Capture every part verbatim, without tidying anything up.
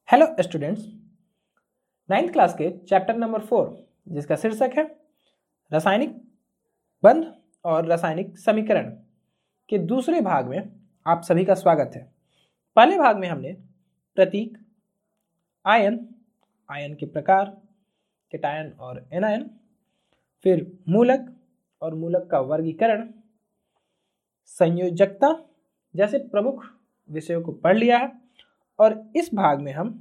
Hello students, ninth class के chapter number four जिसका शीर्षक है रासायनिक बंध और रासायनिक समीकरण के दूसरे भाग में आप सभी का स्वागत है। पहले भाग में हमने प्रतीक, आयन, आयन के प्रकार, कैटायन और एनायन, फिर मूलक और मूलक का वर्गीकरण, संयोजकता जैसे प्रमुख विषयों को पढ़ लिया है। और इस भाग में हम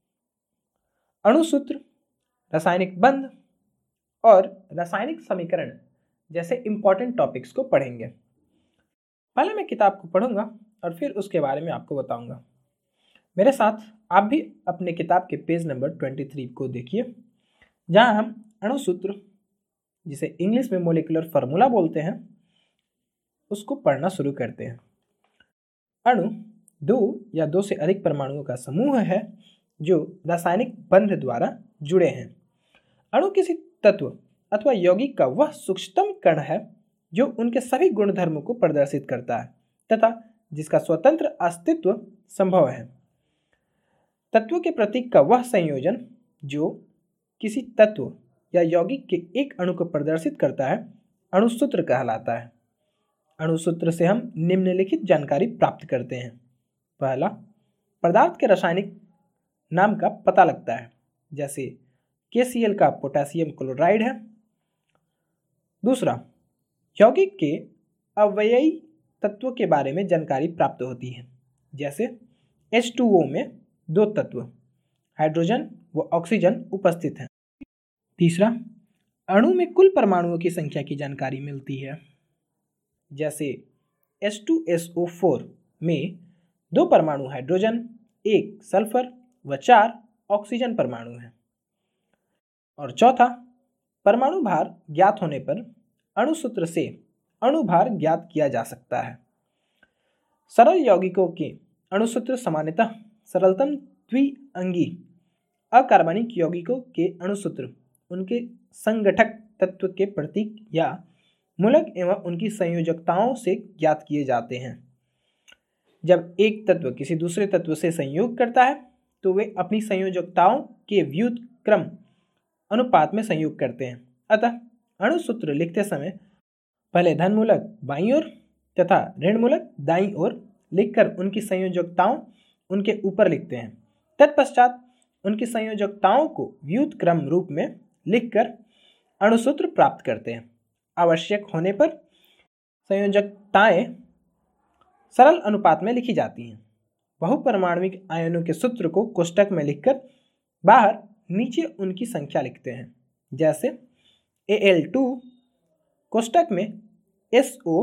अणुसूत्र, रासायनिक बंध और रासायनिक समीकरण जैसे इंपॉर्टेंट टॉपिक्स को पढ़ेंगे। पहले मैं किताब को पढ़ूंगा और फिर उसके बारे में आपको बताऊंगा। मेरे साथ आप भी अपने किताब के पेज नंबर तेईस को देखिए, जहां हम अणुसूत्र, जिसे इंग्लिश में मोलिकुलर फार्मूला बोलते हैं, उसको पढ़ना शुरू करते हैं। अणु दो या दो से अधिक परमाणुओं का समूह है जो रासायनिक बंध द्वारा जुड़े हैं। अणु किसी तत्व अथवा यौगिक का वह सूक्ष्मतम कण है जो उनके सभी गुणधर्मों को प्रदर्शित करता है तथा जिसका स्वतंत्र अस्तित्व संभव है। तत्व के प्रतीक का वह संयोजन जो किसी तत्व या यौगिक के एक अणु को प्रदर्शित करता है अणुसूत्र कहलाता है। अणुसूत्र से हम निम्नलिखित जानकारी प्राप्त करते हैं। पहला, पदार्थ के रासायनिक नाम का पता लगता है, जैसे के सी एल का पोटेशियम क्लोराइड है। दूसरा, यौगिक के अवयवी तत्वों के बारे में जानकारी प्राप्त होती है, जैसे एच टू ओ में दो तत्व हाइड्रोजन व ऑक्सीजन उपस्थित हैं। तीसरा, अणु में कुल परमाणुओं की संख्या की जानकारी मिलती है, जैसे H two S O four में दो परमाणु हाइड्रोजन, एक सल्फर व चार ऑक्सीजन परमाणु हैं। और चौथा, परमाणु भार ज्ञात होने पर अणुसूत्र से अणु भार ज्ञात किया जा सकता है। सरल यौगिकों के अणुसूत्र सामान्यतः सरलतम द्विअंगी अकार्बनिक यौगिकों के अणुसूत्र उनके संगठक तत्व के प्रतीक या मूलक एवं उनकी संयोजकताओं से ज्ञात किए जाते हैं। जब एक तत्व किसी दूसरे तत्व से संयोग करता है तो वे अपनी संयोजकताओं के व्युत्क्रम अनुपात में संयोग करते हैं। अतः अणुसूत्र लिखते समय पहले धन मूलक बाईं ओर तथा ऋण मूलक दाईं ओर लिखकर उनकी संयोजकताओं उनके ऊपर लिखते हैं। तत्पश्चात उनकी संयोजकताओं को व्युत्क्रम रूप में लिखकर अणुसूत्र प्राप्त करते हैं। आवश्यक होने पर संयोजकताएं सरल अनुपात में लिखी जाती हैं। बहुपरमाणविक आयनों के सूत्र को कोष्टक में लिखकर बाहर नीचे उनकी संख्या लिखते हैं, जैसे ए एल टू कोष्टक में एस ओ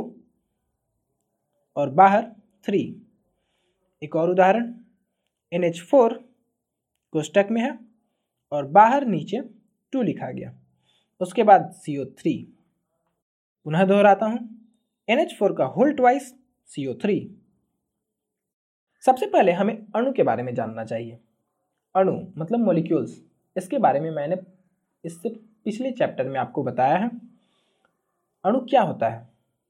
और बाहर थ्री। एक और उदाहरण, एन एच फोर कोष्टक में है और बाहर नीचे टू लिखा गया, उसके बाद सी ओ थ्री। पुनः दोहराता हूं, एन एच फोर का whole twice C O three. सबसे पहले हमें अणु के बारे में जानना चाहिए। अणु मतलब मॉलिक्यूल्स, इसके बारे में मैंने इससे पिछले चैप्टर में आपको बताया है। अणु क्या होता है?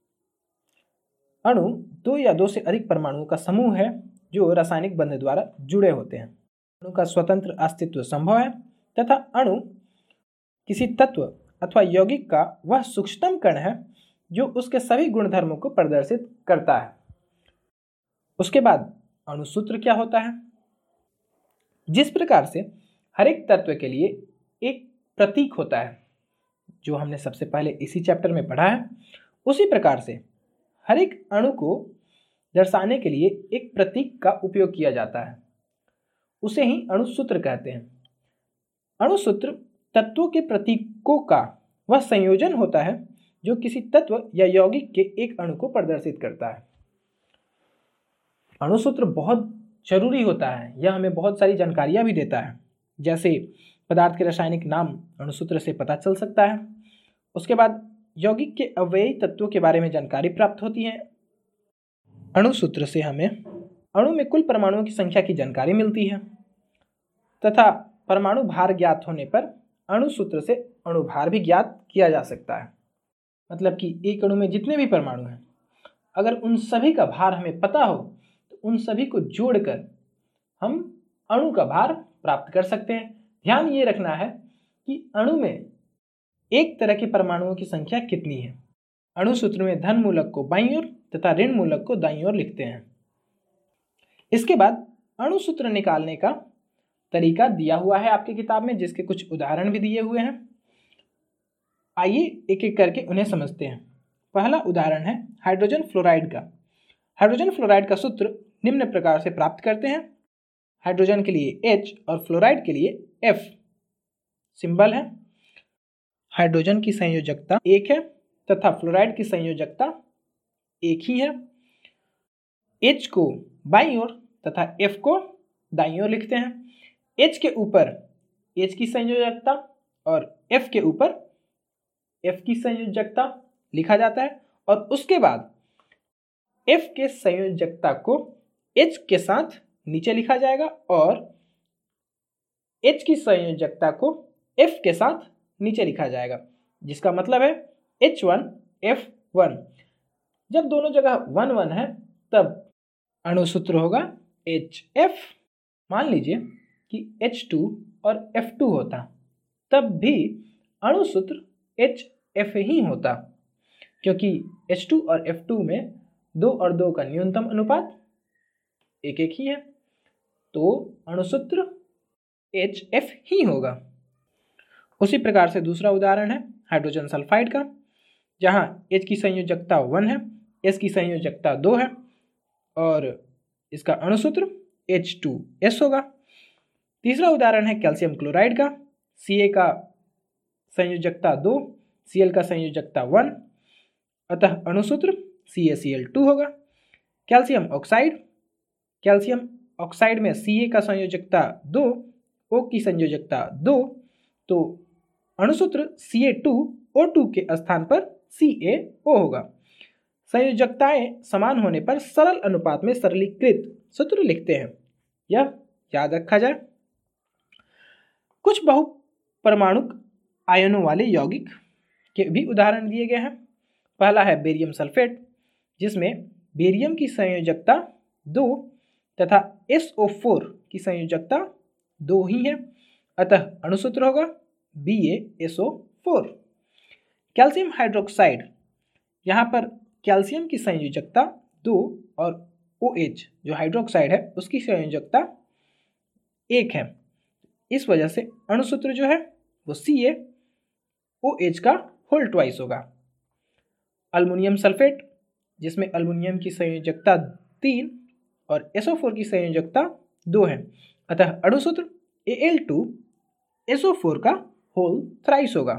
अणु दो या दो से अधिक परमाणुओं का समूह है जो रासायनिक बंध द्वारा जुड़े होते हैं। अणु का स्वतंत्र अस्तित्व संभव है तथा अणु किसी तत्व अथवा यौगिक का वह सूक्ष्मतम कण है जो उसके सभी गुणधर्मों को प्रदर्शित करता है। उसके बाद अणुसूत्र क्या होता है? जिस प्रकार से हर एक तत्व के लिए एक प्रतीक होता है, जो हमने सबसे पहले इसी चैप्टर में पढ़ा है, उसी प्रकार से हर एक अणु को दर्शाने के लिए एक प्रतीक का उपयोग किया जाता है। उसे ही अणुसूत्र कहते हैं। अणुसूत्र तत्वों के प्रतीकों का वह संयोजन होता है जो किसी तत्व या यौगिक के एक अणु को प्रदर्शित करता है। अणुसूत्र बहुत जरूरी होता है, यह हमें बहुत सारी जानकारियां भी देता है, जैसे पदार्थ के रासायनिक नाम अणुसूत्र से पता चल सकता है। उसके बाद यौगिक के अवयवी तत्वों के बारे में जानकारी प्राप्त होती है। अणुसूत्र से हमें अणु में कुल परमाणुओं की संख्या की जानकारी मिलती है तथा परमाणु भार ज्ञात होने पर अणुसूत्र से अणु भार भी ज्ञात किया जा सकता है। मतलब कि एक अणु में जितने भी परमाणु हैं, अगर उन सभी का भार हमें पता हो तो उन सभी को जोड़कर हम अणु का भार प्राप्त कर सकते हैं। ध्यान ये रखना है कि अणु में एक तरह के परमाणुओं की संख्या कितनी है। अणु सूत्र में धन मूलक को बाईं ओर तथा ऋण मूलक को दाईं ओर लिखते हैं। इसके बाद अणु सूत्र निकालने का तरीका दिया हुआ है आपकी किताब में, जिसके कुछ उदाहरण भी दिए हुए हैं। आइए एक एक करके उन्हें समझते हैं। पहला उदाहरण है हाइड्रोजन फ्लोराइड का। हाइड्रोजन फ्लोराइड का सूत्र निम्न प्रकार से प्राप्त करते हैं। हाइड्रोजन के लिए H और फ्लोराइड के लिए F सिंबल है। हाइड्रोजन की संयोजकता एक है तथा फ्लोराइड की संयोजकता एक ही है। H को बाईं ओर तथा F को दाईं ओर लिखते हैं। H के ऊपर H की संयोजकता और F के ऊपर F की संयोजकता लिखा जाता है और उसके बाद F के संयोजकता को H के साथ नीचे लिखा जाएगा और H की संयोजकता को F के साथ नीचे लिखा जाएगा, जिसका मतलब है एच वन एफ वन। जब दोनों जगह वन वन है तब अणु सूत्र होगा एच एफ। मान लीजिए कि एच टू और एफ टू होता, तब भी अणु सूत्र एच एफ ही होता, क्योंकि एच टू और एफ टू में दो और दो का न्यूनतम अनुपात एक एक ही है, तो अणु सूत्र एच एफ ही होगा। उसी प्रकार से दूसरा उदाहरण है हाइड्रोजन सल्फाइड का, जहां H की संयोजकता वन है, S की संयोजकता दो है और इसका अणु सूत्र एच टू एस होगा। तीसरा उदाहरण है कैल्शियम क्लोराइड का। Ca का संयोजकता दो, Cl का संयोजकता वन, अतः अणु सूत्र C A C L two होगा। कैल्शियम ऑक्साइड, कैल्शियम ऑक्साइड में Ca का संयोजकता दो, O की संयोजकता दो, तो अणु सूत्र सी ए टू ओ टू के स्थान पर सी ए ओ होगा। संयोजकताएं समान होने पर सरल अनुपात में सरलीकृत सूत्र लिखते हैं, यह याद रखा जाए। कुछ बहुपरमाणुक आयनों वाले यौगिक के भी उदाहरण दिए गए हैं। पहला है बेरियम सल्फेट, जिसमें बेरियम की संयोजकता दो तथा एस ओ फोर की संयोजकता दो ही है, अतः अणु सूत्र होगा B A S O four. Calcium hydroxide, यहाँ पर कैल्शियम की संयोजकता दो और OH जो हाइड्रोक्साइड है उसकी संयोजकता एक है, इस वजह से अणु सूत्र जो है वो सी ए ओ एच का होल ट्वाइस होगा। अल्युमिनियम सल्फेट, जिसमें अल्युमिनियम की संयोजकता तीन और एस ओ फोर की संयोजकता दो है, अतः अणु सूत्र A L two S O four का होल थ्राइस होगा।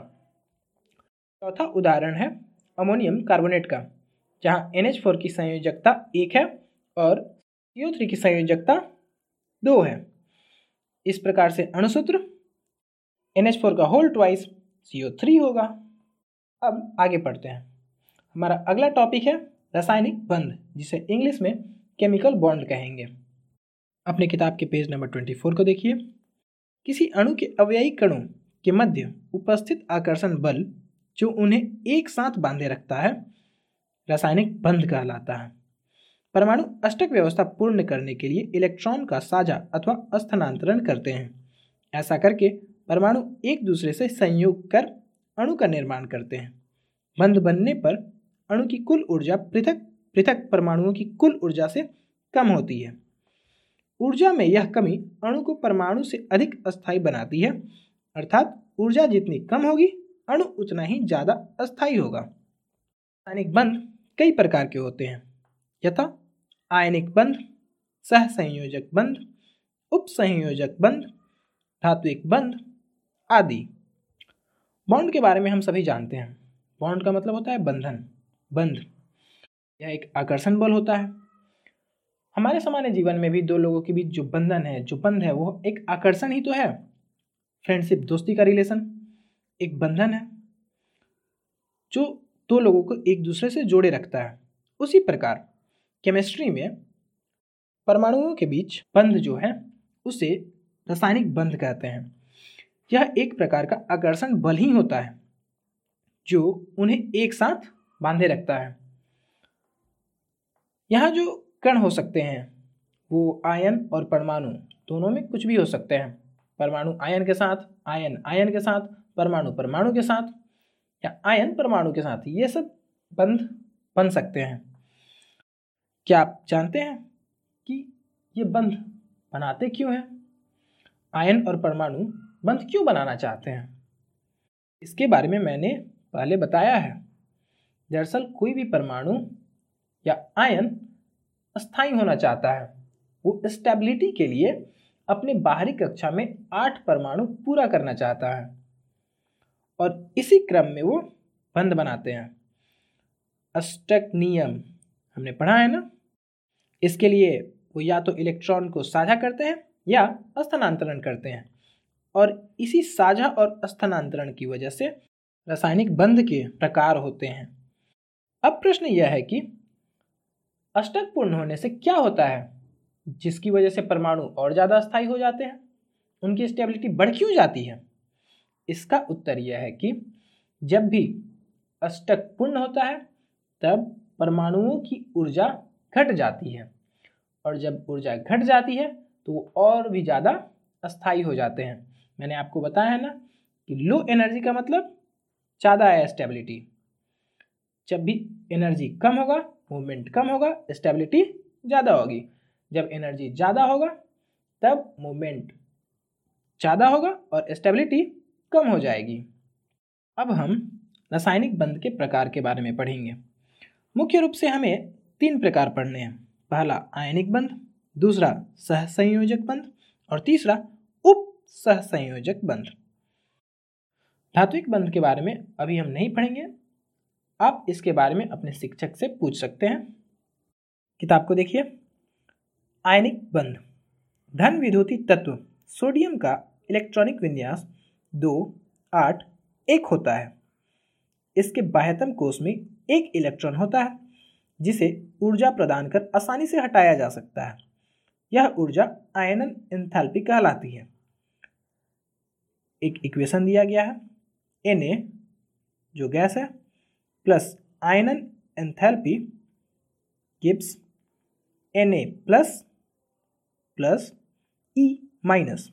चौथा उदाहरण है अमोनियम कार्बोनेट का, जहां एन एच फोर की संयोजकता एक है और सी ओ थ्री की संयोजकता दो है। इस प्रकार से अणु सूत्र एन एच फोर का whole twice C O three होगा। अब आगे पढ़ते हैं। हमारा अगला टॉपिक है रासायनिक बंध, जिसे इंग्लिश में केमिकल बॉन्ड कहेंगे। अपने किताब के पेज नंबर चौबीस को देखिए। किसी अणु के अवयवी कणों के मध्य उपस्थित आकर्षण बल जो उन्हें एक साथ बांधे रखता है रासायनिक बंध कहलाता है। परमाणु अष्टक व्यवस्था पूर्ण करने के लिए इलेक्ट्रॉन का साझा अथवा स्थानांतरण करते हैं। ऐसा करके परमाणु एक दूसरे से संयोग कर अणु का निर्माण करते हैं। बंध बनने पर अणु की कुल ऊर्जा पृथक पृथक परमाणुओं की कुल ऊर्जा से कम होती है। ऊर्जा में यह कमी अणु को परमाणु से अधिक अस्थायी बनाती है, अर्थात ऊर्जा जितनी कम होगी अणु उतना ही ज़्यादा अस्थायी होगा। रासायनिक बंध कई प्रकार के होते हैं, यथा आयनिक बंध, सहसंयोजक बंध, उपसंयोजक बंध, धात्विक बंध आदि। बॉन्ड के बारे में हम सभी जानते हैं। बॉन्ड का मतलब होता है बंधन, बंध। यह एक आकर्षण बल होता है। हमारे सामान्य जीवन में भी दो लोगों के बीच जो बंधन है, जो बंध है, वो एक आकर्षण ही तो है। फ्रेंडशिप, दोस्ती का रिलेशन एक बंधन है जो दो लोगों को एक दूसरे से जोड़े रखता है। उसी प्रकार केमिस्ट्री में परमाणुओं के बीच बंध जो है उसे रासायनिक बंध कहते हैं। यह एक प्रकार का आकर्षण बल ही होता है जो उन्हें एक साथ बांधे रखता है। यहाँ जो कण हो सकते हैं वो आयन और परमाणु दोनों में कुछ भी हो सकते हैं, परमाणु आयन के साथ, आयन आयन के साथ, परमाणु परमाणु के साथ या आयन परमाणु के साथ, ये सब बंध बन सकते हैं। क्या आप जानते हैं कि ये बंध बनाते क्यों हैं? आयन और परमाणु बंध क्यों बनाना चाहते हैं? इसके बारे में मैंने पहले बताया है। दरअसल कोई भी परमाणु या आयन अस्थायी होना चाहता है। वो स्टेबिलिटी के लिए अपने बाहरी कक्षा में आठ परमाणु पूरा करना चाहता है और इसी क्रम में वो बंध बनाते हैं। अष्टक नियम हमने पढ़ा है ना। इसके लिए वो या तो इलेक्ट्रॉन को साझा करते हैं या स्थानांतरण करते हैं और इसी साझा और स्थानांतरण की वजह से रासायनिक बंध के प्रकार होते हैं। अब प्रश्न यह है कि अष्टक पूर्ण होने से क्या होता है जिसकी वजह से परमाणु और ज़्यादा अस्थायी हो जाते हैं, उनकी स्टेबिलिटी बढ़ क्यों जाती है? इसका उत्तर यह है कि जब भी अष्टक पूर्ण होता है तब परमाणुओं की ऊर्जा घट जाती है और जब ऊर्जा घट जाती है तो वो और भी ज़्यादा अस्थायी हो जाते हैं। मैंने आपको बताया है ना कि लो एनर्जी का मतलब ज़्यादा है स्टेबिलिटी। जब भी एनर्जी कम होगा मूवमेंट कम होगा, स्टेबिलिटी ज़्यादा होगी। जब एनर्जी ज़्यादा होगा तब मूवमेंट ज़्यादा होगा और स्टेबिलिटी कम हो जाएगी। अब हम रासायनिक बंध के प्रकार के बारे में पढ़ेंगे। मुख्य रूप से हमें तीन प्रकार पढ़ने हैं। पहला आयनिक बंध, दूसरा सहसंयोजक बंध और तीसरा उप सहसंयोजक बंध। धात्विक बंध के बारे में अभी हम नहीं पढ़ेंगे, आप इसके बारे में अपने शिक्षक से पूछ सकते हैं। किताब को देखिए। आयनिक बंध, धन विद्युतीय तत्व सोडियम का इलेक्ट्रॉनिक विन्यास दो आठ एक होता है। इसके बाह्यतम कोश में एक इलेक्ट्रॉन होता है जिसे ऊर्जा प्रदान कर आसानी से हटाया जा सकता है। यह ऊर्जा आयनन एंथैल्पी कहलाती है। एक इक्वेशन दिया गया है, Na जो गैस है प्लस आयनन enthalpy gives Na plus plus E minus.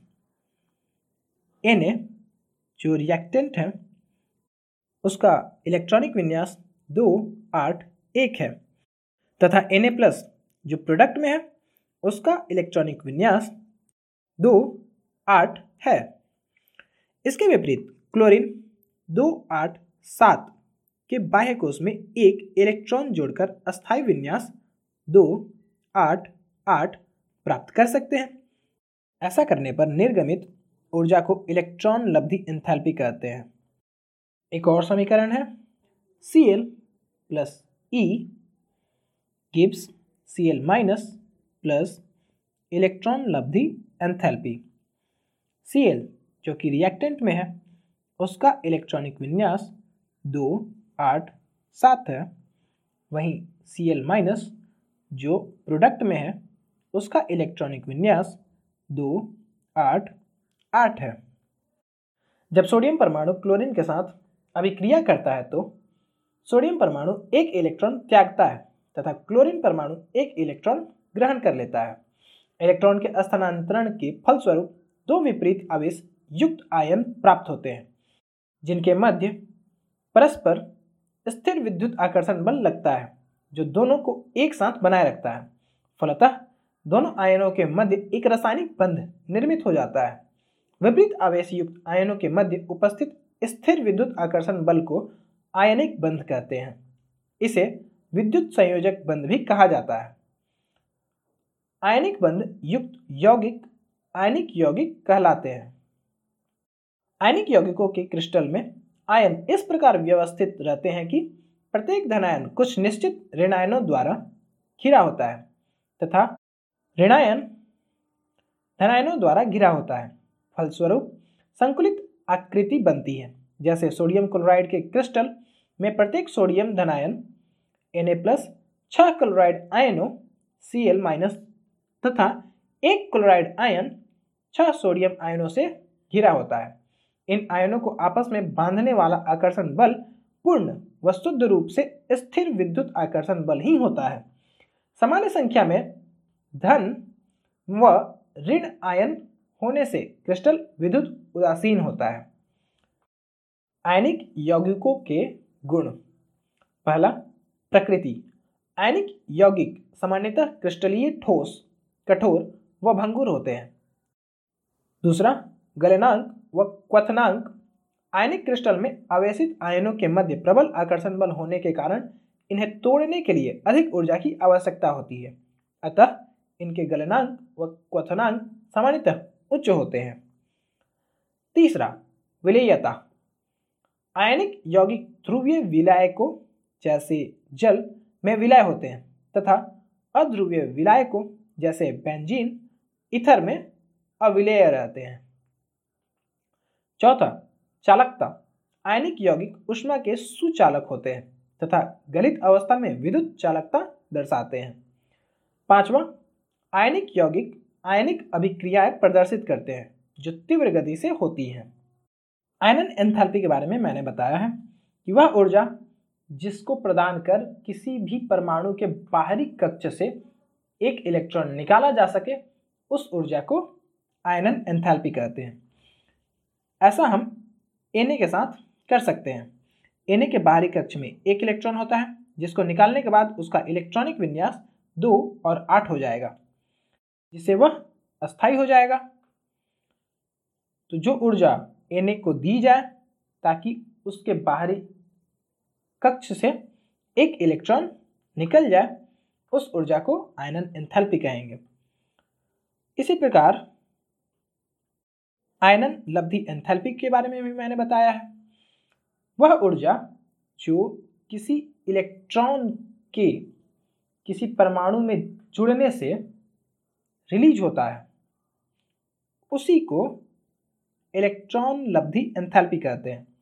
Na जो रिएक्टेंट है उसका इलेक्ट्रॉनिक विन्यास दो आठ एक है तथा Na प्लस जो प्रोडक्ट में है उसका इलेक्ट्रॉनिक विन्यास दो आठ है। इसके विपरीत क्लोरीन दो आठ सात के बाह्य कोश में एक इलेक्ट्रॉन जोड़कर अस्थायी विन्यास दो आठ आठ प्राप्त कर सकते हैं। ऐसा करने पर निर्गमित ऊर्जा को इलेक्ट्रॉन लब्धि एंथैल्पी कहते हैं। एक और समीकरण है Cl plus E gives Cl minus plus electron लब्धि एंथैल्पी। Cl जो कि रिएक्टेंट में है उसका इलेक्ट्रॉनिक विन्यास दो आठ सात है, वहीं Cl माइनस जो प्रोडक्ट में है उसका इलेक्ट्रॉनिक विन्यास दो आठ आठ है। जब सोडियम परमाणु क्लोरीन के साथ अभिक्रिया करता है तो सोडियम परमाणु एक इलेक्ट्रॉन त्यागता है तथा क्लोरीन परमाणु एक इलेक्ट्रॉन ग्रहण कर लेता है। इलेक्ट्रॉन के स्थानांतरण के फलस्वरूप दो विपरीत आवेश युक्त आयन प्राप्त होते हैं जिनके मध्य परस्पर स्थिर विद्युत आकर्षण बल लगता है जो दोनों को एक साथ बनाए रखता है। फलतः दोनों आयनों के मध्य एक रासायनिक बंध निर्मित हो जाता है। विपरीत आवेश युक्त आयनों के मध्य उपस्थित स्थिर विद्युत आकर्षण बल को आयनिक बंध कहते हैं। इसे विद्युत संयोजक बंध भी कहा जाता है। आयनिक बंध युक्त यौगिक आयनिक यौगिक कहलाते हैं। आयनिक यौगिकों के क्रिस्टल में आयन इस प्रकार व्यवस्थित रहते हैं कि प्रत्येक धनायन कुछ निश्चित ऋणायनों द्वारा घिरा होता है तथा ऋणायन धनायनों द्वारा घिरा होता है। फलस्वरूप संकुलित आकृति बनती है। जैसे सोडियम क्लोराइड के क्रिस्टल में प्रत्येक सोडियम धनायन Na प्लस छह क्लोराइड आयनों Cl माइनस तथा एक क्लोराइड आयन छह सोडियम आयनों से घिरा होता है। इन आयनों को आपस में बांधने वाला आकर्षण बल पूर्ण व शुद्ध रूप से स्थिर विद्युत आकर्षण बल ही होता है। सामान्य संख्या में धन व ऋण आयन होने से क्रिस्टल विद्युत उदासीन होता है। आयनिक यौगिकों के गुण। पहला, प्रकृति। आयनिक यौगिक सामान्यतः क्रिस्टलीय, ठोस, कठोर व भंगुर होते हैं। दूसरा, गलनांक व क्वथनांक। आयनिक क्रिस्टल में आवेशित आयनों के मध्य प्रबल आकर्षण बल होने के कारण इन्हें तोड़ने के लिए अधिक ऊर्जा की आवश्यकता होती है, अतः इनके गलनांक व क्वथनांक सामान्यतः उच्च होते हैं। तीसरा, विलेयता। आयनिक यौगिक ध्रुवीय विलायकों जैसे जल में विलय होते हैं तथा अध्रुवीय विलायकों जैसे बेंजीन, ईथर में अविलेय रहते हैं। चौथा, चालकता। आयनिक यौगिक ऊष्मा के सुचालक होते हैं तथा गलित अवस्था में विद्युत चालकता दर्शाते हैं। पांचवा, आयनिक यौगिक आयनिक अभिक्रियाएं प्रदर्शित करते हैं जो तीव्र गति से होती हैं। आयनन एंथैल्पी के बारे में मैंने बताया है कि वह ऊर्जा जिसको प्रदान कर किसी भी परमाणु के बाहरी कक्ष से एक इलेक्ट्रॉन निकाला जा सके, उस ऊर्जा को आयनन एंथैल्पी कहते हैं। ऐसा हम Na के साथ कर सकते हैं। Na के बाहरी कक्ष में एक इलेक्ट्रॉन होता है जिसको निकालने के बाद उसका इलेक्ट्रॉनिक विन्यास दो और आठ हो जाएगा, जिससे वह अस्थायी हो जाएगा। तो जो ऊर्जा Na को दी जाए ताकि उसके बाहरी कक्ष से एक इलेक्ट्रॉन निकल जाए, उस ऊर्जा को आयनन एंथैल्पी कहेंगे। इसी प्रकार आयनन लब्धि एंथैल्पी के बारे में भी मैंने बताया है। वह ऊर्जा जो किसी इलेक्ट्रॉन के किसी परमाणु में जुड़ने से रिलीज होता है, उसी को इलेक्ट्रॉन लब्धि एंथैल्पी कहते हैं।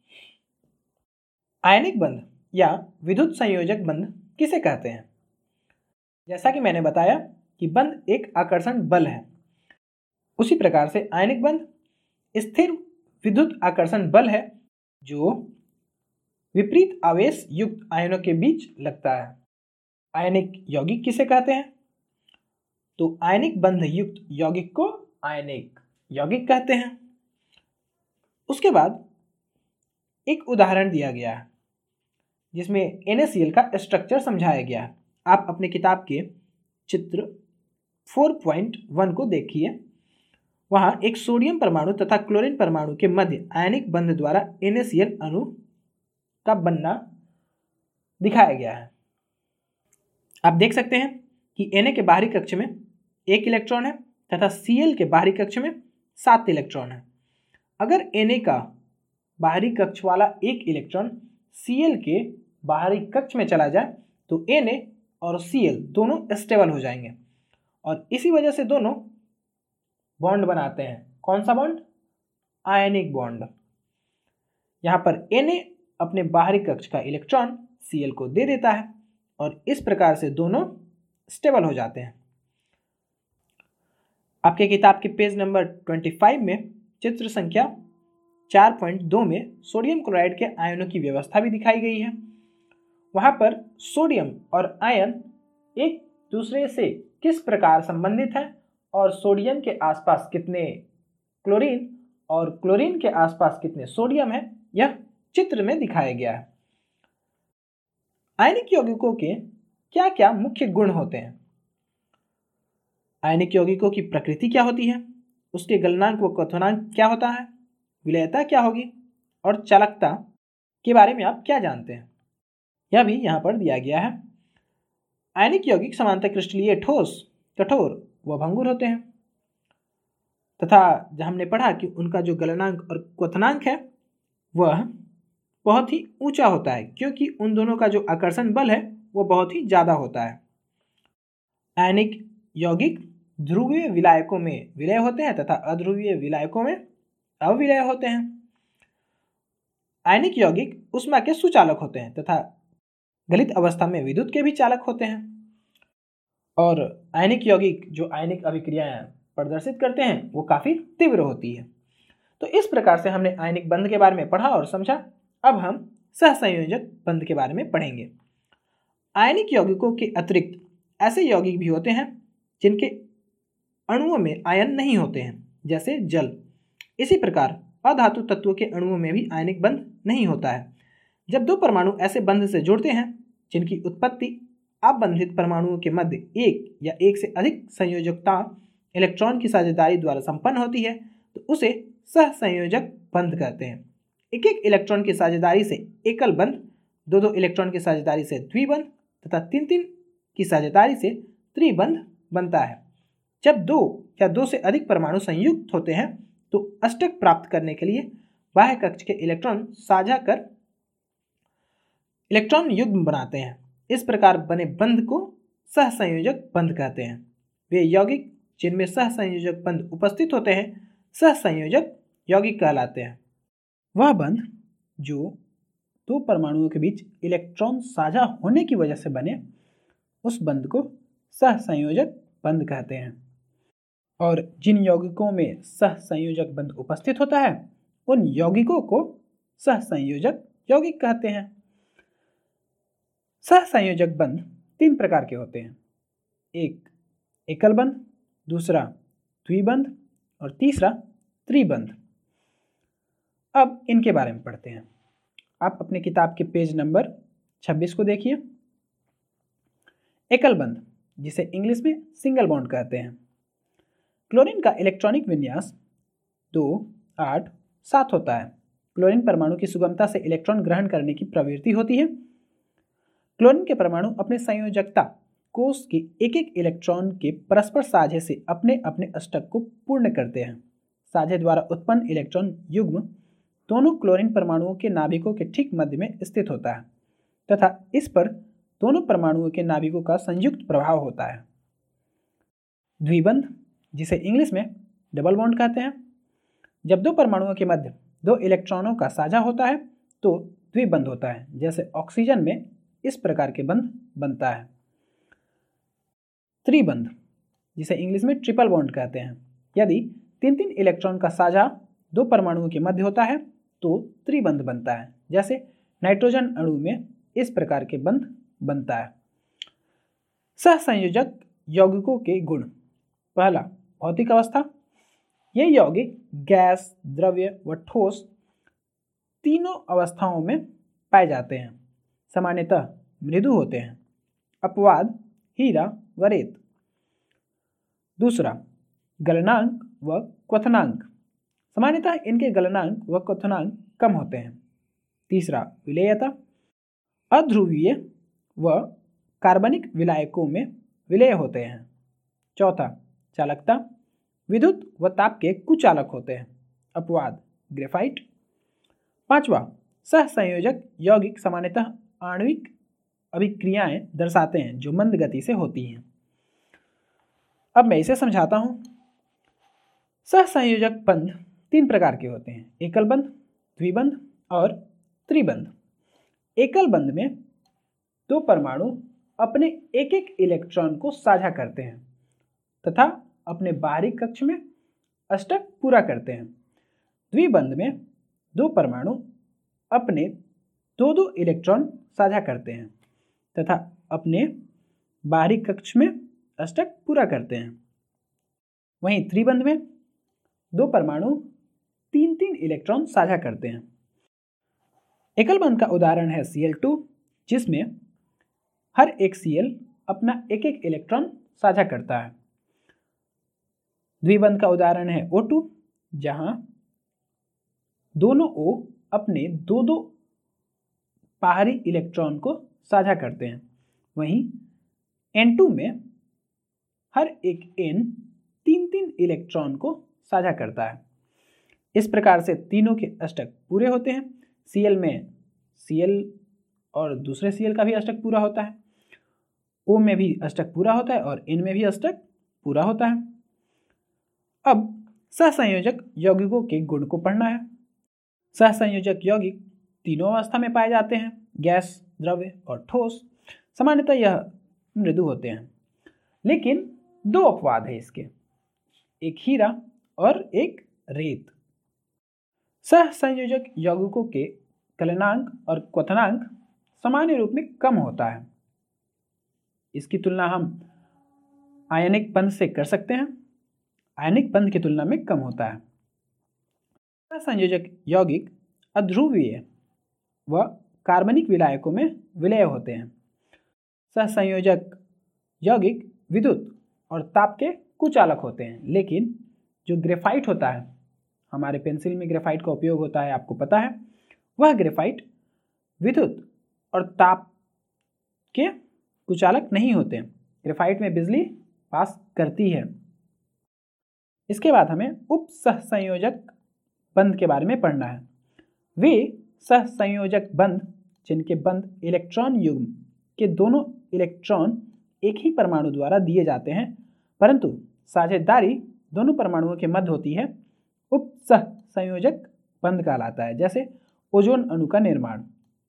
आयनिक बंध या विद्युत संयोजक बंध किसे कहते हैं? जैसा कि मैंने बताया कि बंध एक आकर्षण बल है, उसी प्रकार से आयनिक बंध स्थिर विद्युत आकर्षण बल है जो विपरीत आवेश युक्त आयनों के बीच लगता है। आयनिक यौगिक किसे कहते हैं? तो आयनिक बंध युक्त यौगिक को आयनिक यौगिक कहते हैं। उसके बाद एक उदाहरण दिया गया है जिसमें NaCl का स्ट्रक्चर समझाया गया है। आप अपने किताब के चित्र चार पॉइंट एक को देखिए। वहां एक सोडियम परमाणु तथा क्लोरीन परमाणु के मध्य आयनिक बंध द्वारा NaCl अणु का बनना दिखाया गया है। आप देख सकते हैं कि Na के बाहरी कक्ष में एक इलेक्ट्रॉन है तथा Cl के बाहरी कक्ष में सात इलेक्ट्रॉन है। अगर Na का बाहरी कक्ष वाला एक इलेक्ट्रॉन Cl के बाहरी कक्ष में चला जाए तो Na और Cl दोनों स्टेबल हो जाएंगे और इसी वजह से दोनों बॉन्ड बनाते हैं। कौन सा बॉन्ड? Ionic bond. यहाँ पर Na अपने बाहरी कक्ष का इलेक्ट्रॉन Cl को दे देता है और इस प्रकार से दोनों स्टेबल हो जाते हैं। आपके किताब के पेज नंबर पच्चीस में चित्र संख्या चार पॉइंट दो में सोडियम क्लोराइड के आयनों की व्यवस्था भी दिखाई गई है। वहाँ पर सोडियम और आयन एक दूसरे से किस प्रकार संबंधित हैं और सोडियम के आसपास कितने क्लोरीन और क्लोरीन के आसपास कितने सोडियम है, यह चित्र में दिखाया गया है। आयनिक यौगिकों के क्या क्या मुख्य गुण होते हैं? आयनिक यौगिकों की प्रकृति क्या होती है, उसके गलनांक व क्वथनांक क्या होता है, विलेयता क्या होगी और चालकता के बारे में आप क्या जानते हैं, यह भी यहाँ पर दिया गया है। आयनिक यौगिक सामान्यतः क्रिस्टलीय, ठोस, कठोर व भंगुर होते हैं तथा हमने पढ़ा कि उनका जो गलनांक और क्वथनांक है वह बहुत ही ऊंचा होता है क्योंकि उन दोनों का जो आकर्षण बल है वो बहुत ही ज़्यादा होता है। आयनिक यौगिक ध्रुवीय विलायकों में विलय होते हैं तथा अध्रुवीय विलायकों में अविलय होते हैं। आयनिक यौगिक ऊष्मा के सुचालक होते हैं तथा गलित अवस्था में विद्युत के भी चालक होते हैं। और आयनिक यौगिक जो आयनिक अभिक्रियाएं प्रदर्शित करते हैं वो काफ़ी तीव्र होती है। तो इस प्रकार से हमने आयनिक बंध के बारे में पढ़ा और समझा। अब हम सहसंयोजक बंध के बारे में पढ़ेंगे। आयनिक यौगिकों के अतिरिक्त ऐसे यौगिक भी होते हैं जिनके अणुओं में आयन नहीं होते हैं, जैसे जल। इसी प्रकार अधातु तत्वों के अणुओं में भी आयनिक बंध नहीं होता है। जब दो परमाणु ऐसे बंध से जुड़ते हैं जिनकी उत्पत्ति अबंधित परमाणुओं के मध्य एक या एक से अधिक संयोजकता इलेक्ट्रॉन की साझेदारी द्वारा संपन्न होती है, तो उसे सहसंयोजक बंध कहते हैं। एक एक इलेक्ट्रॉन की साझेदारी से एकल बंध, दो दो इलेक्ट्रॉन की साझेदारी से द्विबंध तथा तीन तीन की साझेदारी से त्रिबंध बनता है। जब दो या दो से अधिक परमाणु संयुक्त होते हैं तो अष्टक प्राप्त करने के लिए बाह्य कक्ष के इलेक्ट्रॉन साझा कर इलेक्ट्रॉन युग्म बनाते हैं। इस प्रकार बने बंध को सहसंयोजक बंध कहते हैं। वे यौगिक जिनमें सहसंयोजक बंध उपस्थित होते हैं सहसंयोजक यौगिक कहलाते हैं। वह बंध जो दो परमाणुओं के बीच इलेक्ट्रॉन साझा होने की वजह से बने, उस बंध को सहसंयोजक बंध कहते हैं। और जिन यौगिकों में सहसंयोजक बंध उपस्थित होता है उन यौगिकों को सहसंयोजक यौगिक कहते हैं। सहसंयोजक बंध तीन प्रकार के होते हैं, एक एकल बंध, दूसरा द्विबंध और तीसरा त्रिबंध। अब इनके बारे में पढ़ते हैं। आप अपने किताब के पेज नंबर छब्बीस को देखिए। एकल बंध, जिसे इंग्लिश में सिंगल बॉन्ड कहते हैं। क्लोरीन का इलेक्ट्रॉनिक विन्यास दो आठ सात होता है। क्लोरीन परमाणु की सुगमता से इलेक्ट्रॉन ग्रहण करने की प्रवृत्ति होती है। क्लोरीन के परमाणु अपने संयोजकता कोष के एक एक इलेक्ट्रॉन के परस्पर साझे से अपने अपने अष्टक को पूर्ण करते हैं। साझे द्वारा उत्पन्न इलेक्ट्रॉन युग्म दोनों क्लोरीन परमाणुओं के नाभिकों के ठीक मध्य में स्थित होता है तथा इस पर दोनों परमाणुओं के नाभिकों का संयुक्त प्रभाव होता है। द्विबंध, जिसे इंग्लिश में डबल बॉन्ड कहते हैं। जब दो परमाणुओं के मध्य दो इलेक्ट्रॉनों का साझा होता है तो द्विबंध होता है, जैसे ऑक्सीजन में इस प्रकार के बंध बनता है। त्रिबंध, जिसे इंग्लिश में ट्रिपल बॉन्ड कहते हैं। यदि तीन तीन इलेक्ट्रॉन का साझा दो परमाणुओं के मध्य होता है तो त्रिबंध बनता है, जैसे नाइट्रोजन अणु में इस प्रकार के बंध बनता है। सहसंयोजक यौगिकों के गुण। पहला, भौतिक अवस्था। ये यौगिक गैस, द्रव्य व ठोस तीनों अवस्थाओं में पाए जाते हैं। सामान्यतः मृदु होते हैं। अपवाद हीरा व रेत। दूसरा, गलनांक व क्वथनांक। सामान्यतः इनके गलनांक व क्वथनांक कम होते हैं। तीसरा, विलेयता। अध्रुवीय व कार्बनिक विलायकों में विलेय होते हैं। चौथा, चालकता। विद्युत व ताप के कुचालक होते हैं। अपवाद ग्रेफाइट। पांचवा, सहसंयोजक यौगिक सामान्यतः आणविक अभिक्रियाएं दर्शाते हैं जो मंद गति से होती हैं। अब मैं इसे समझाता हूं। सहसंयोजक बंध तीन प्रकार के होते हैं, एकल बंध, द्विबंध और त्रिबंध। एकल बंध में दो परमाणु अपने एक एक इलेक्ट्रॉन को साझा करते हैं तथा अपने बाहरी कक्ष में अष्टक पूरा करते हैं। द्विबंध में दो परमाणु अपने दो दो इलेक्ट्रॉन साझा करते हैं तथा अपने बाहरी कक्ष में अष्टक पूरा करते हैं। वहीं त्रिबंध में दो परमाणु तीन तीन इलेक्ट्रॉन साझा करते हैं। एकल बंध का उदाहरण है सी एल टू, जिसमें हर एक Cl अपना एक एक इलेक्ट्रॉन साझा करता है। द्विबंध का उदाहरण है ओ टू, जहां दोनों O अपने दो दो बाहरी इलेक्ट्रॉन को साझा करते हैं। वहीं एन टू में हर एक N तीन तीन इलेक्ट्रॉन को साझा करता है। इस प्रकार से तीनों के अष्टक पूरे होते हैं। Cl में Cl और दूसरे Cl का भी अष्टक पूरा होता है। O में भी अष्टक पूरा होता है और N में भी अष्टक पूरा होता है। अब सहसंयोजक यौगिकों के गुण को पढ़ना है। सहसंयोजक यौगिक तीनों अवस्था में पाए जाते हैं, गैस, द्रव्य और ठोस। सामान्यतः यह मृदु होते हैं, लेकिन दो अपवाद है इसके, एक हीरा और एक रेत। सहसंयोजक यौगिकों के गलनांक और क्वथनांक सामान्य रूप में कम होता है। इसकी तुलना हम आयनिक बंध से कर सकते हैं। आयनिक बंध की तुलना में कम होता है। सहसंयोजक यौगिक अध्रुवीय व कार्बनिक विलायकों में विलय होते हैं। सहसंयोजक यौगिक विद्युत और ताप के कुचालक होते हैं, लेकिन जो ग्रेफाइट होता है, हमारे पेंसिल में ग्रेफाइट का उपयोग होता है, आपको पता है, वह ग्रेफाइट विद्युत और ताप के कुचालक नहीं होते। ग्रेफाइट में बिजली पास करती है। इसके बाद हमें उप सहसंयोजक बंध के बारे में पढ़ना है। वे सहसंयोजक बंध जिनके बंध इलेक्ट्रॉन युग्म के दोनों इलेक्ट्रॉन एक ही परमाणु द्वारा दिए जाते हैं, परंतु साझेदारी दोनों परमाणुओं के मध्य होती है, उप सहसंयोजक बंध कहलाता है। जैसे ओजोन अणु का निर्माण।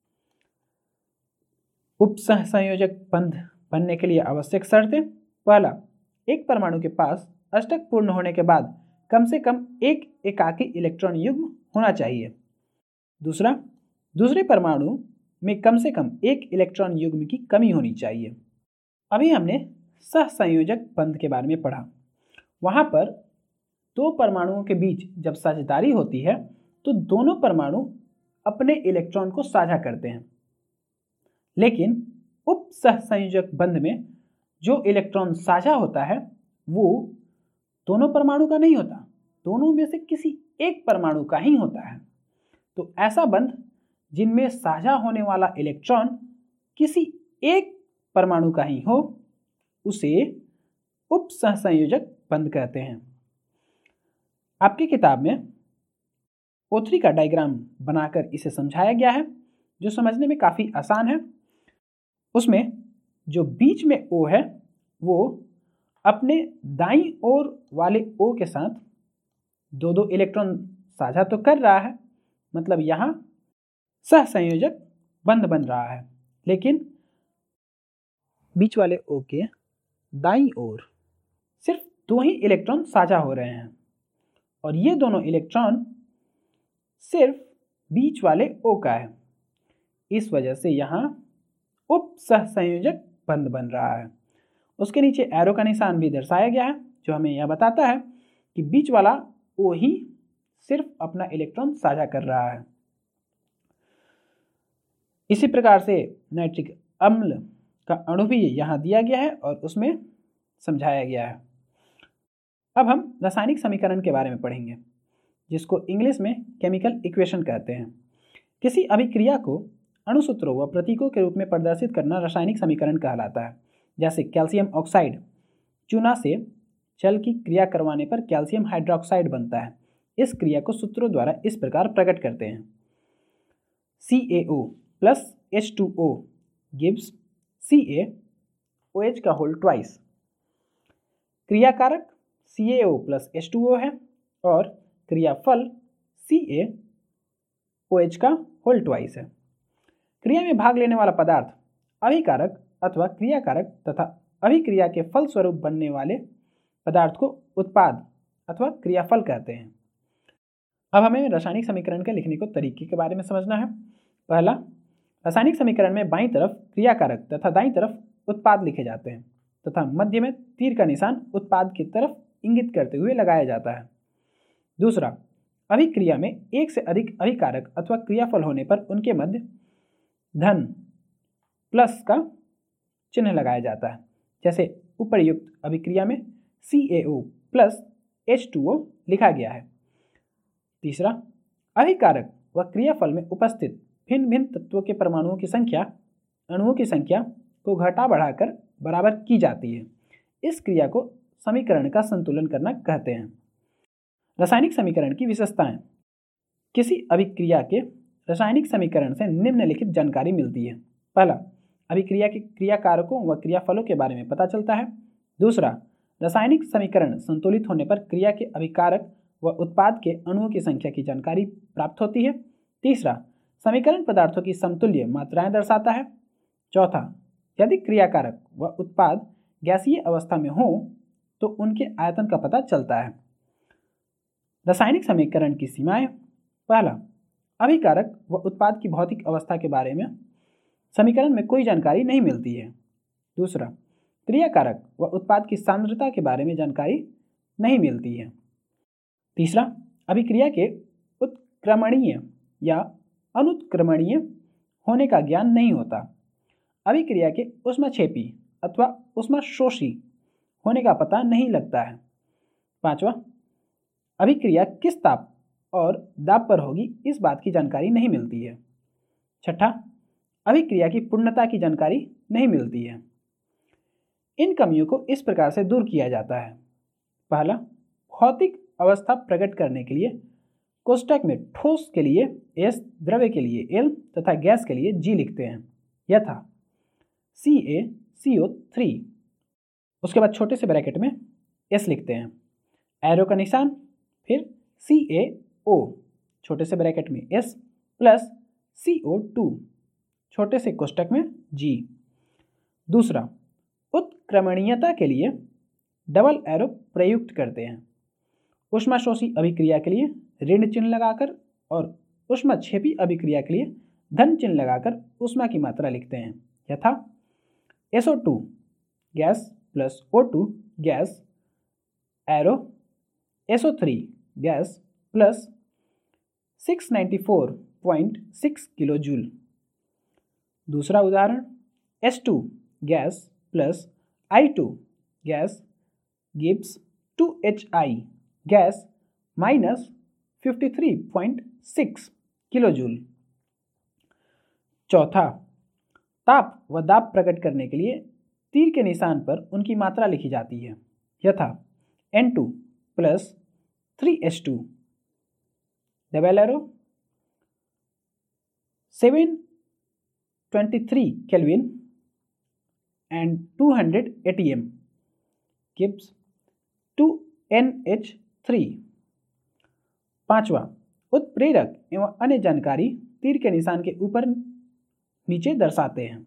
उप सहसंयोजक बंध बनने के लिए आवश्यक शर्तें: पहला, एक परमाणु के पास अष्टक पूर्ण होने के बाद कम से कम एक एकाकी इलेक्ट्रॉन युग्म होना चाहिए। दूसरा, दूसरे परमाणु में कम से कम एक इलेक्ट्रॉन युग्म की कमी होनी चाहिए। अभी हमने सहसंयोजक बंध के बारे में पढ़ा। वहाँ पर दो परमाणुओं के बीच जब साझेदारी होती है तो दोनों परमाणु अपने इलेक्ट्रॉन को साझा करते हैं, लेकिन उप सहसंयोजक बंध में जो इलेक्ट्रॉन साझा होता है वो दोनों परमाणु का नहीं होता, दोनों में से किसी एक परमाणु का ही होता है। तो ऐसा बंध जिनमें साझा होने वाला इलेक्ट्रॉन किसी एक परमाणु का ही हो, उसे उप सहसंयोजक बंध कहते हैं। आपकी किताब में ओ थ्री का डायग्राम बनाकर इसे समझाया गया है, जो समझने में काफ़ी आसान है। उसमें जो बीच में O है वो अपने दाईं ओर वाले O के साथ दो दो इलेक्ट्रॉन साझा तो कर रहा है, मतलब यहाँ सहसंयोजक बंध बन रहा है, लेकिन बीच वाले O के दाईं ओर सिर्फ दो ही इलेक्ट्रॉन साझा हो रहे हैं और ये दोनों इलेक्ट्रॉन सिर्फ बीच वाले O का है। इस वजह से यहाँ उप सहसंयोजक बंध बन रहा है। उसके नीचे एरो का निशान भी दर्शाया गया है, जो हमें यह बताता है कि बीच वाला O ही सिर्फ अपना इलेक्ट्रॉन साझा कर रहा है। इसी प्रकार से नाइट्रिक अम्ल का अणु भी यहाँ दिया गया है और उसमें समझाया गया है। अब हम रासायनिक समीकरण के बारे में पढ़ेंगे, जिसको इंग्लिश में केमिकल इक्वेशन कहते हैं। किसी अभिक्रिया को अणुसूत्रों व प्रतीकों के रूप में प्रदर्शित करना रासायनिक समीकरण कहलाता है। जैसे कैल्शियम ऑक्साइड चूना से जल की क्रिया करवाने पर कैल्शियम हाइड्रोक्साइड बनता है। इस क्रिया को सूत्रों द्वारा इस प्रकार प्रकट करते हैं: C A O plus H two O gives C A O H का होल ट्वाइस। क्रियाकारक C A O plus H two O है और क्रियाफल सी ए ओ एच का होल ट्वाइस है। क्रिया में भाग लेने वाला पदार्थ अभिकारक अथवा क्रियाकारक तथा अभिक्रिया के फलस्वरूप बनने वाले पदार्थ को उत्पाद अथवा क्रियाफल कहते हैं। अब हमें रासायनिक समीकरण के लिखने को तरीके के बारे में समझना है। पहला, रासायनिक समीकरण में बाईं तरफ क्रियाकारक तथा दाईं तरफ उत्पाद लिखे जाते हैं तथा मध्य में तीर का निशान उत्पाद की तरफ इंगित करते हुए लगाया जाता है। दूसरा, अभिक्रिया में एक से अधिक अभिकारक अथवा क्रियाफल होने पर उनके मध्य धन प्लस का चिन्ह लगाया जाता है। जैसे उपर्युक्त अभिक्रिया में C A O plus H two O लिखा गया है। तीसरा, अभिकारक व क्रियाफल में उपस्थित भिन्न भिन्न तत्वों के परमाणुओं की संख्या अणुओं की संख्या को घटा बढ़ाकर बराबर की जाती है। इस क्रिया को समीकरण का संतुलन करना कहते हैं। रासायनिक समीकरण की विशेषताएं। किसी अभिक्रिया के रासायनिक समीकरण से निम्नलिखित जानकारी मिलती है। पहला, अभिक्रिया के क्रियाकारकों व क्रियाफलों के बारे में पता चलता है। दूसरा, रासायनिक समीकरण संतुलित होने पर क्रिया के अभिकारक व उत्पाद के अणुओं की संख्या की जानकारी प्राप्त होती है। तीसरा, समीकरण पदार्थों की समतुल्य मात्राएं दर्शाता है। चौथा, यदि क्रियाकारक व उत्पाद गैसीय अवस्था में हो तो उनके आयतन का पता चलता है। रासायनिक समीकरण की सीमाएं। पहला, अभिकारक व उत्पाद की भौतिक अवस्था के बारे में समीकरण में कोई जानकारी नहीं मिलती है। दूसरा, क्रियाकारक व उत्पाद की सांद्रता के बारे में जानकारी नहीं मिलती है। तीसरा, अभिक्रिया के उत्क्रमणीय या अनुत्क्रमणीय होने का ज्ञान नहीं होता। अभिक्रिया के ऊष्माक्षेपी अथवा ऊष्माशोषी होने का पता नहीं लगता है। पांचवा, अभिक्रिया किस ताप और दाब पर होगी इस बात की जानकारी नहीं मिलती है। छठा, अभिक्रिया की पूर्णता की जानकारी नहीं मिलती है। इन कमियों को इस प्रकार से दूर किया जाता है। पहला, भौतिक अवस्था प्रकट करने के लिए कोष्टक में ठोस के लिए एस, द्रव्य के लिए एल तथा गैस के लिए जी लिखते हैं, यथा सी ए सी ओ थ्री। उसके बाद छोटे से ब्रैकेट में एस लिखते हैं, एरो का निशान, फिर सी ए ओ छोटे से ब्रैकेट में S plus C O two छोटे से कोष्टक में जी। दूसरा, उत्क्रमणीयता के लिए डबल एरो प्रयुक्त करते हैं। ऊष्माशोषी अभिक्रिया के लिए ऋण चिन्ह लगाकर और ऊष्माक्षेपी अभिक्रिया के लिए धन चिन्ह लगाकर ऊष्मा की मात्रा लिखते हैं, यथा S O two gas plus O two gas, arrow S O three gas plus six सौ चौरानवे पॉइंट सिक्स किलो जूल। दूसरा उदाहरण, S two gas plus I two gas gives two H I gas minus fifty three point six kilo joule. चौथा, ताप व दाब प्रकट करने के लिए तीर के निशान पर उनकी मात्रा लिखी जाती है, यथा N two plus three H two, double arrow seven twenty three kelvin and two hundred ATM gives two N H three. पांचवा, उत्प्रेरक एवं अन्य जानकारी तीर के निशान के ऊपर नीचे दर्शाते हैं।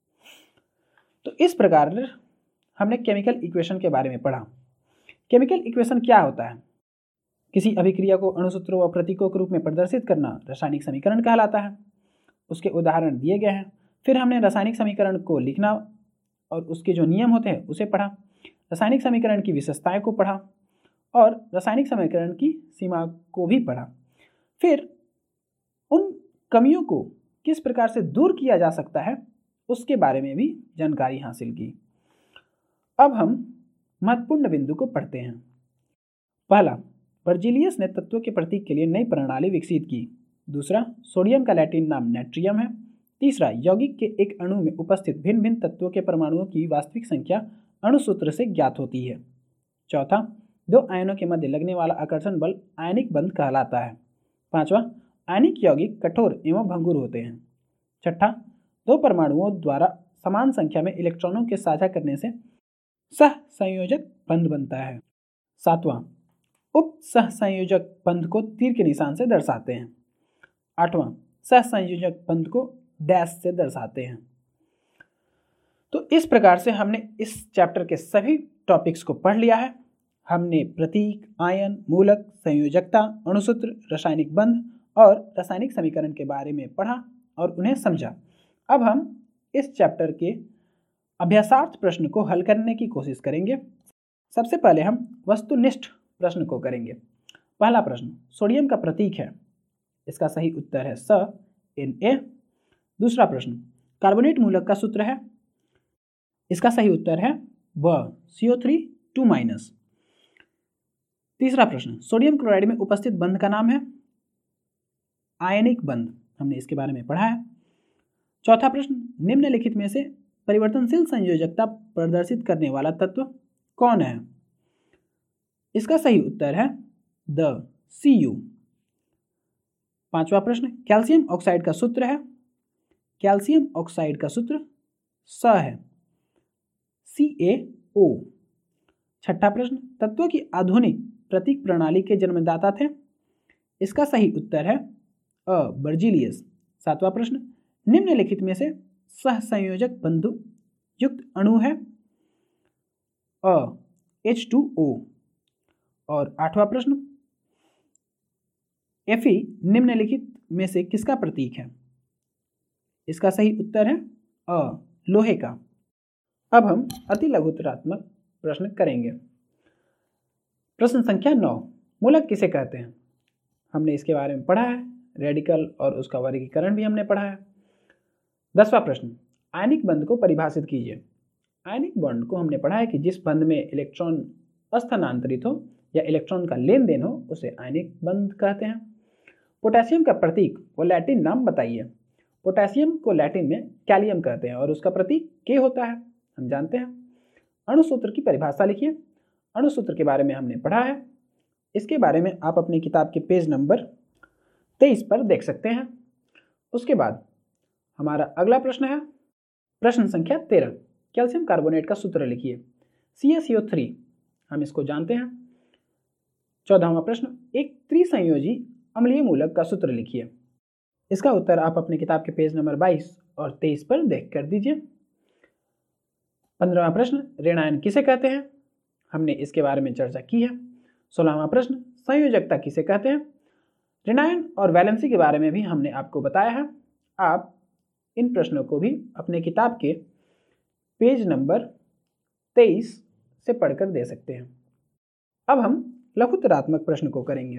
तो इस प्रकार हमने केमिकल इक्वेशन के बारे में पढ़ा। केमिकल इक्वेशन क्या होता है? किसी अभिक्रिया को अणुसूत्रों व प्रतीकों के रूप में प्रदर्शित करना रासायनिक समीकरण कहलाता है। उसके उदाहरण दिए गए हैं। फिर हमने रासायनिक समीकरण को लिखना और उसके जो नियम होते हैं उसे पढ़ा, रासायनिक समीकरण की विशेषताएं को पढ़ा और रासायनिक समीकरण की सीमा को भी पढ़ा। फिर उन कमियों को किस प्रकार से दूर किया जा सकता है उसके बारे में भी जानकारी हासिल की। अब हम महत्वपूर्ण बिंदु को पढ़ते हैं। पहला, बर्जीलियस ने तत्वों के प्रतीक के लिए नई प्रणाली विकसित की। दूसरा, सोडियम का लैटिन नाम नाइट्रियम है। तीसरा, यौगिक के एक अणु में उपस्थित भिन्न भिन्न तत्वों के परमाणुओं की वास्तविक संख्या अणुसूत्र से ज्ञात होती है। चौथा, दो आयनों के मध्य लगने वाला आकर्षण बल आयनिक बंध कहलाता है। पांचवा, आयनिक यौगिक कठोर एवं भंगुर होते हैं। छठा, दो परमाणुओं द्वारा समान संख्या में इलेक्ट्रॉनों के साझा करने से सहसंयोजक बंध बनता है। सातवां, उप सहसंयोजक बंध को तीर के निशान से दर्शाते हैं। आठवां, सहसंयोजक बंध को डैश से दर्शाते हैं। तो इस प्रकार से हमने इस चैप्टर के सभी टॉपिक्स को पढ़ लिया है। हमने प्रतीक, आयन, मूलक, संयोजकता, अणुसूत्र, रासायनिक बंध और रासायनिक समीकरण के बारे में पढ़ा और उन्हें समझा। अब हम इस चैप्टर के अभ्यासार्थ प्रश्न को हल करने की कोशिश करेंगे। सबसे पहले हम वस्तुनिष्ठ प्रश्न को करेंगे। पहला प्रश्न, सोडियम का प्रतीक है, इसका सही उत्तर है स एन ए। दूसरा प्रश्न, कार्बोनेट मूलक का सूत्र है, इसका सही उत्तर है ब C O three two minus. तीसरा प्रश्न, सोडियम क्लोराइड में उपस्थित बंध का नाम है आयनिक बंध, हमने इसके बारे में पढ़ा है। चौथा प्रश्न, निम्नलिखित में से परिवर्तनशील संयोजकता प्रदर्शित करने वाला तत्व कौन है? इसका सही उत्तर है द सी यू। पांचवा प्रश्न, कैल्शियम ऑक्साइड का सूत्र है, कैल्शियम ऑक्साइड का सूत्र स है सी ए ओ। छठा प्रश्न, तत्वों की आधुनिक प्रतीक प्रणाली के जन्मदाता थे, इसका सही उत्तर है अ बर्जीलियस। सातवां प्रश्न, निम्नलिखित में से सहसंयोजक बंधु युक्त अणु है अ एच टू ओ। और आठवां प्रश्न, एफी निम्नलिखित में से किसका प्रतीक है? इसका सही उत्तर है अ लोहे का। अब हम अति लघुत्तरात्मक प्रश्न करेंगे। प्रश्न संख्या नौ, मूलक किसे कहते हैं? हमने इसके बारे में पढ़ा है। रेडिकल और उसका वर्गीकरण भी हमने पढ़ा है। दसवां प्रश्न, आयनिक बंध को परिभाषित कीजिए। आयनिक बॉन्ड को हमने पढ़ा है कि जिस बंध में इलेक्ट्रॉन स्थानांतरित हो या इलेक्ट्रॉन का लेन देन हो उसे आयनिक बंध कहते हैं। पोटेशियम का प्रतीक व लैटिन नाम बताइए। पोटेशियम को लैटिन में कैलियम कहते हैं और उसका प्रतीक के होता है, हम जानते हैं। अणुसूत्र की परिभाषा लिखिए। अणुसूत्र के बारे में हमने पढ़ा है। इसके बारे में आप अपनी किताब के पेज नंबर तेईस पर देख सकते हैं। उसके बाद हमारा अगला प्रश्न है प्रश्न संख्या तेरह, कैल्शियम कार्बोनेट का सूत्र लिखिए। सी ए सी ओ थ्री, हम इसको जानते हैं। चौदहवां प्रश्न, एक त्रिसंयोजी अम्लीय मूलक का सूत्र लिखिए। इसका उत्तर आप अपनी किताब के पेज नंबर बाईस और तेईस पर देख कर दीजिए। पंद्रहवां प्रश्न, ऋणायन किसे कहते हैं? हमने इसके बारे में चर्चा की है। सोलहवां प्रश्न, संयोजकता किसे कहते हैं? ऋणायन और वैलेंसी के बारे में भी हमने आपको बताया है। आप इन प्रश्नों को भी अपने किताब के पेज नंबर तेईस से पढ़कर दे सकते हैं। अब हम लघुत्तरात्मक प्रश्न को करेंगे।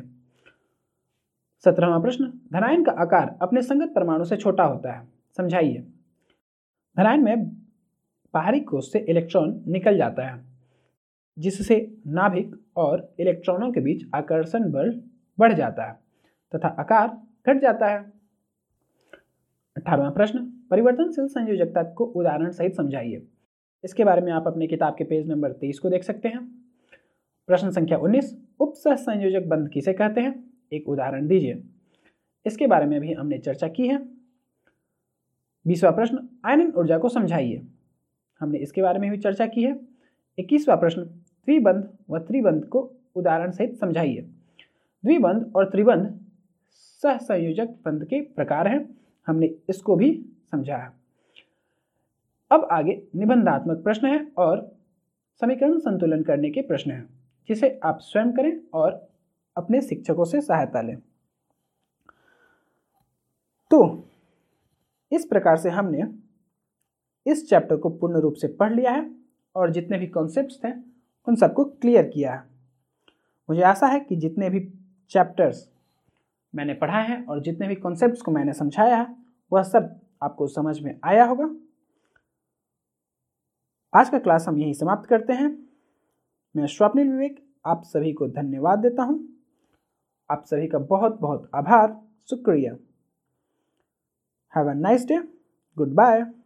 सत्रहवां प्रश्न, धनायन का आकार अपने संगत परमाणु से छोटा होता है, समझाइए। धनायन में बाहरी कोश से इलेक्ट्रॉन निकल जाता है जिससे नाभिक और इलेक्ट्रॉनों के बीच आकर्षण बल बढ़ जाता है तथा आकार घट जाता है। अठारहवां प्रश्न, परिवर्तनशील संयोजकता को उदाहरण सहित समझाइए। इसके बारे में आप अपने किताब के पेज नंबर तेईस को देख सकते हैं। प्रश्न संख्या उन्नीस, उपसह संयोजक बंध किसे कहते हैं? एक उदाहरण दीजिए। इसके बारे में भी हमने चर्चा की है। बीसवां प्रश्न, आयनन ऊर्जा को समझाइए। हमने इसके बारे में भी चर्चा की है। इक्कीसवां प्रश्न, द्विबंध व त्रिबंध को उदाहरण सहित समझाइए। द्विबंध और त्रिबंध सहसंयोजक बंध के प्रकार हैं, हमने इसको भी समझा है। अब आगे निबंधात्मक प्रश्न है और समीकरण संतुलन करने के प्रश्न हैं जिसे आप स्वयं करें और अपने शिक्षकों से सहायता लें। तो इस प्रकार से हमने इस चैप्टर को पूर्ण रूप से पढ़ लिया है और जितने भी कॉन्सेप्ट्स थे उन सबको क्लियर किया है। मुझे आशा है कि जितने भी चैप्टर्स मैंने पढ़ाए हैं और जितने भी कॉन्सेप्ट्स को मैंने समझाया है वह सब आपको समझ में आया होगा। आज का क्लास हम यहीं समाप्त करते हैं। मैं स्वप्निल विवेक आप सभी को धन्यवाद देता हूं। आप सभी का बहुत बहुत आभार, शुक्रिया। Have a nice day, good bye.